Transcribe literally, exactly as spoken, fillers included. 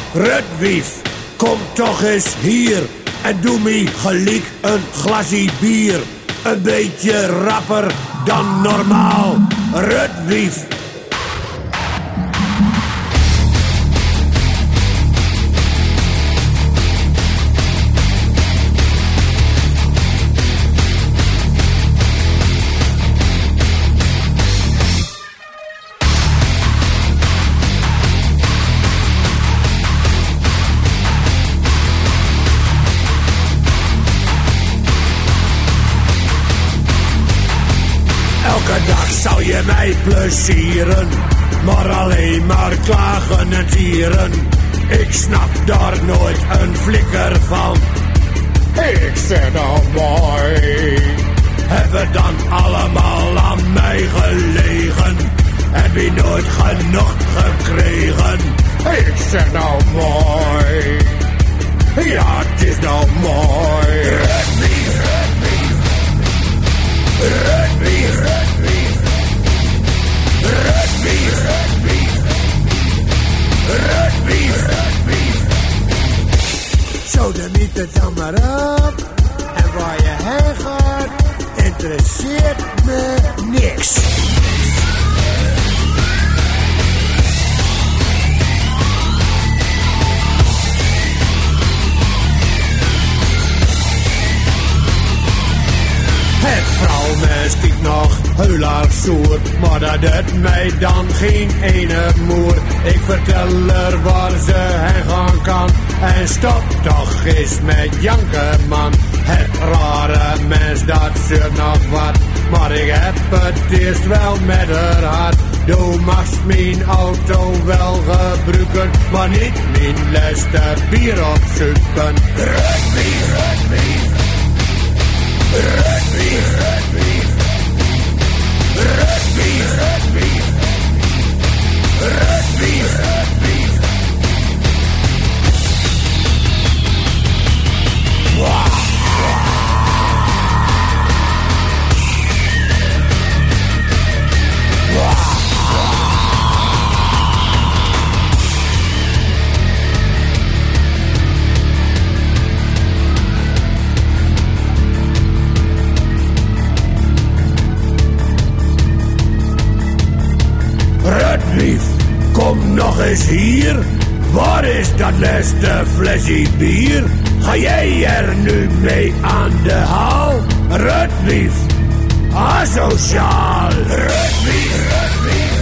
Rutwief, kom toch eens hier en doe me gelijk een glasje bier. Een beetje rapper dan normaal. Rutwief. Elke dag zou je mij plezieren, maar alleen maar klagen en tieren. Ik snap daar nooit een flikker van. Ik zeg nou mooi. Hebben dan allemaal aan mij gelegen? Heb je nooit genoeg gekregen? Ik zeg nou mooi. Ja, het is nou mooi. Rutwief, Rutwief. Rutwief, Rutwief. Rutwief, Rutwief. Rutwief, Rutwief. Zo, dan niet het dan maar op. En waar je heen gaat, interesseert me niks. Het vrouwmens kijkt nog heel erg zoer, maar dat doet mij dan geen ene moer. Ik vertel er waar ze heen gaan kan, en stop toch eens met janken, man. Het rare mens, dat zeurt nog wat, maar ik heb het eerst wel met haar hart. Du magst mijn auto wel gebruiken, maar niet mijn laatste bier opzoeken. Rutwief, Rutwief. Rutwief, Rutwief. Rutwief, Rutwief. Rutwief, Rutwief. Wauw. Rutwief, kom nog eens hier. Waar is dat laatste flesje bier? Ga jij er nu mee aan de haal? Rutwief, asociaal. Rutwief, Rutwief.